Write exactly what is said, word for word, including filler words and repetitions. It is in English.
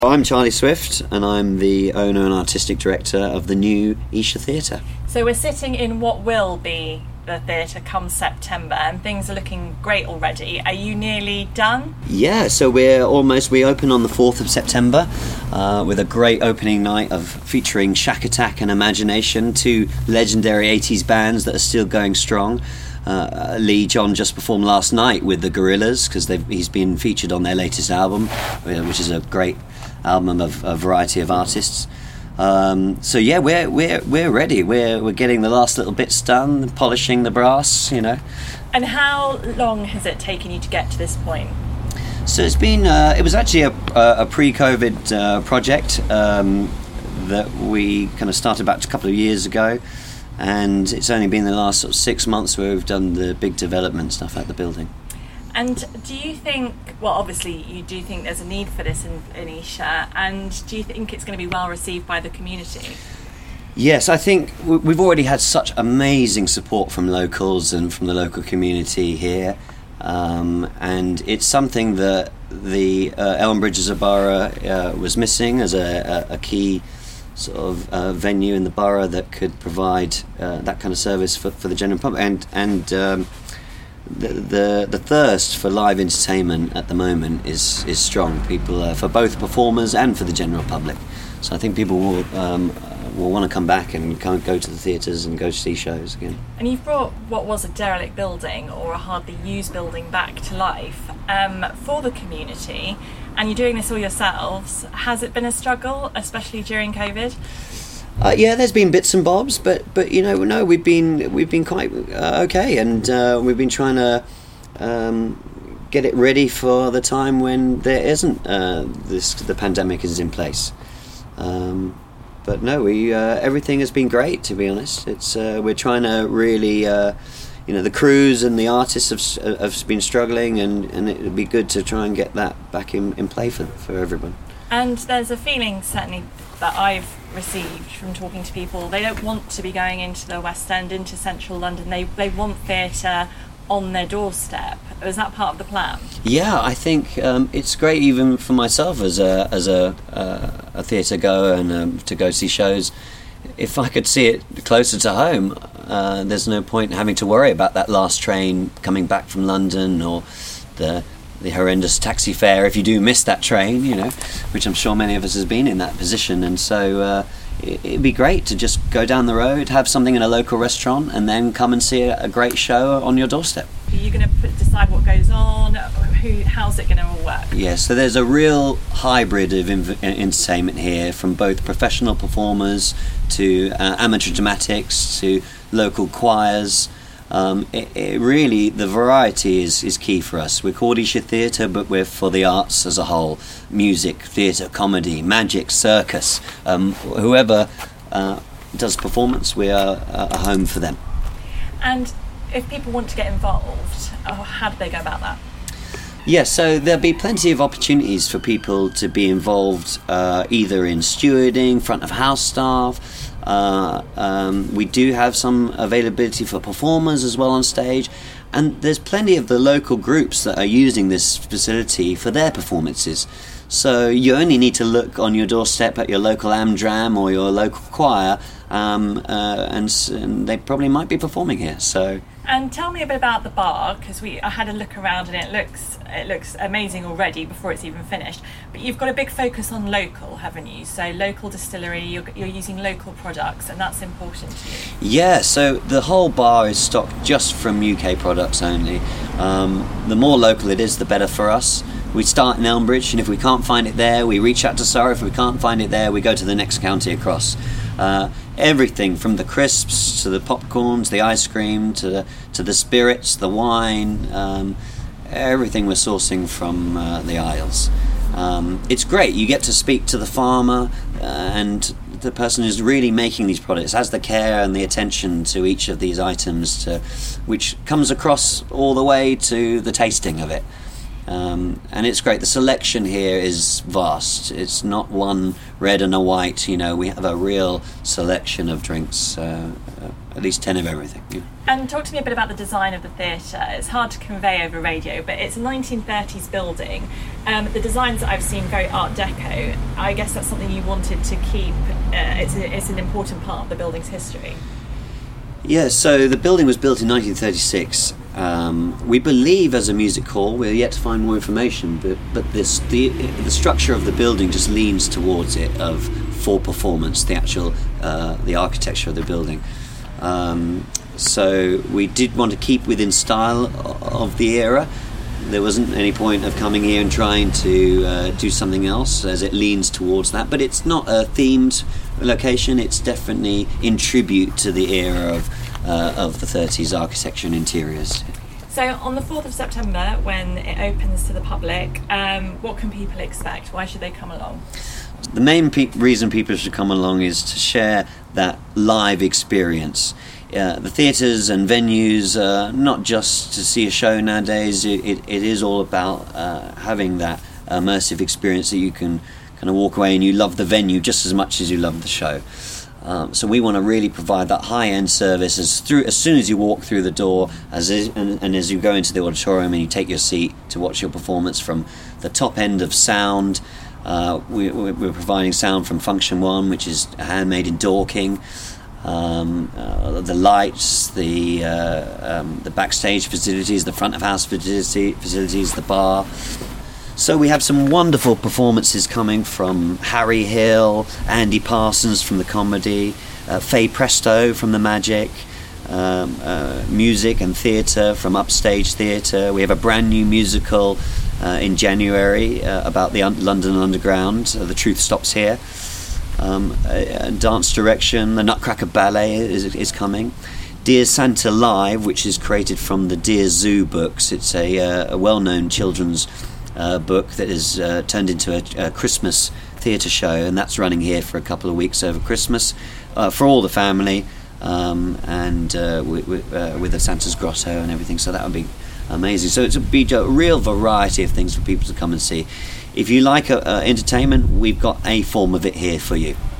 I'm Charlie Swift, and I'm the owner and artistic director of the new Esher Theatre. So we're sitting in what will be the theatre come September, and things are looking great already. Are you nearly done? Yeah, so we're almost, we open on the fourth of September uh, with a great opening night of featuring Shack Attack and Imagination, two legendary eighties bands that are still going strong. Uh, Lee John just performed last night with the Gorillaz because he's been featured on their latest album, which is a great album of a variety of artists. Um, so yeah, we're we're we're ready. We're we're getting the last little bits done, polishing the brass, you know. And how long has it taken you to get to this point? So it's been uh, it was actually a, a pre-COVID uh, project um, that we kind of started back a couple of years ago, and it's only been the last sort of six months where we've done the big development stuff at the building. And do you think, well, obviously you do think there's a need for this in, in Esher, and do you think it's going to be well received by the community? Yes, I think we've already had such amazing support from locals and from the local community here, um, and it's something that the uh, Elm Bridge as a borough uh, was missing as a, a, a key sort of uh, venue in the borough that could provide uh, that kind of service for, for the general public, and and um, The, the the thirst for live entertainment at the moment is is strong. People uh, for both performers and for the general public. So I think people will um, will want to come back and come, go to the theatres and go to see shows again. And you've brought what was a derelict building or a hardly used building back to life um, for the community, and you're doing this all yourselves. Has it been a struggle, especially during COVID? Uh, yeah, there's been bits and bobs, but but you know, no, we've been we've been quite uh, okay, and uh, we've been trying to um, get it ready for the time when there isn't uh, this the pandemic is in place. Um, but no, we uh, everything has been great, to be honest. It's uh, we're trying to really, uh, you know, the crews and the artists have have been struggling, and, and it would be good to try and get that back in, in play for for everyone. And there's a feeling, certainly, that I've received from talking to people. They don't want to be going into the West End, into central London. They they want theatre on their doorstep. Is that part of the plan? Yeah, I think um, it's great, even for myself as a as a uh, a theatre goer and um, to go see shows. If I could see it closer to home, uh, there's no point having to worry about that last train coming back from London, or the the horrendous taxi fare if you do miss that train, you know, which I'm sure many of us has been in that position. And so uh, it, it'd be great to just go down the road, have something in a local restaurant, and then come and see a, a great show on your doorstep. Are you going to decide what goes on? Who, how's it going to all work? Yeah, so there's a real hybrid of inv- entertainment here, from both professional performers to uh, amateur dramatics to local choirs. Um, it, it really, the variety is, is key for us. We're called Esher Theatre, but we're for the arts as a whole. Music, theatre, comedy, magic, circus. Um, whoever uh, does performance, we are a home for them. And if people want to get involved, how do they go about that? Yes, yeah, so there'll be plenty of opportunities for people to be involved, uh, either in stewarding, front of house staff. Uh, um, we do have some availability for performers as well on stage, and there's plenty of the local groups that are using this facility for their performances. So you only need to look on your doorstep at your local Amdram or your local choir, um, uh, and, and they probably might be performing here. So. And tell me a bit about the bar, because we I had a look around and it looks it looks amazing already before it's even finished. But you've got a big focus on local, haven't you? So local distillery, you're, you're using local products, and that's important to you. Yeah, so the whole bar is stocked just from U K products only. Um, the more local it is, the better for us. We start in Elmbridge, and if we can't find it there, we reach out to Surrey. If we can't find it there, we go to the next county across. Uh, everything from the crisps to the popcorns, the ice cream, to the, to the spirits, the wine, um, everything we're sourcing from uh, the Isles. Um, it's great. You get to speak to the farmer, uh, and the person who's really making these products has the care and the attention to each of these items, to, which comes across all the way to the tasting of it. Um, and it's great. The selection here is vast. It's not one red and a white. You know, we have a real selection of drinks. Uh, uh, at least ten of everything. Yeah. And talk to me a bit about the design of the theatre. It's hard to convey over radio, but it's a nineteen thirties building. Um, the designs that I've seen, very Art Deco, I guess that's something you wanted to keep. Uh, it's, a, it's an important part of the building's history. Yeah, so the building was built in nineteen thirty-six. Um, we believe as a music hall, we're yet to find more information, but but this the the structure of the building just leans towards it of for performance, the actual uh, the architecture of the building. Um, so we did want to keep within style of the era. There wasn't any point of coming here and trying to uh, do something else, as it leans towards that. But it's not a themed location. It's definitely in tribute to the era of uh, of the thirties architecture and interiors. So on the fourth of September, when it opens to the public, um, what can people expect? Why should they come along? The main pe- reason people should come along is to share that live experience. Uh, the theatres and venues, uh, not just to see a show nowadays, it, it, it is all about uh, having that immersive experience that you can kind of walk away and you love the venue just as much as you love the show. Um, so we want to really provide that high-end service as through as soon as you walk through the door, as is, and, and as you go into the auditorium and you take your seat to watch your performance, from the top end of sound. Uh, we, we're providing sound from Function One, which is handmade in Dorking. Um, uh, the lights, the uh, um, the backstage facilities, the front of house facility, facilities, the bar. So we have some wonderful performances coming from Harry Hill, Andy Parsons from the comedy, uh, Faye Presto from the Magic, um, uh, music and theatre from Upstage Theatre. We have a brand new musical uh, in January uh, about the un- London Underground, uh, The Truth Stops Here. Um, uh, dance direction, the Nutcracker Ballet is, is coming. Dear Santa Live, which is created from the Dear Zoo books. It's a, uh, a well-known children's uh, book that is uh, turned into a, a Christmas theatre show, and that's running here for a couple of weeks over Christmas uh, for all the family, um, and uh, with, with, uh, with the Santa's Grotto and everything. So that would be amazing. So it's a, be a real variety of things for people to come and see. If you like uh, uh, entertainment, we've got a form of it here for you.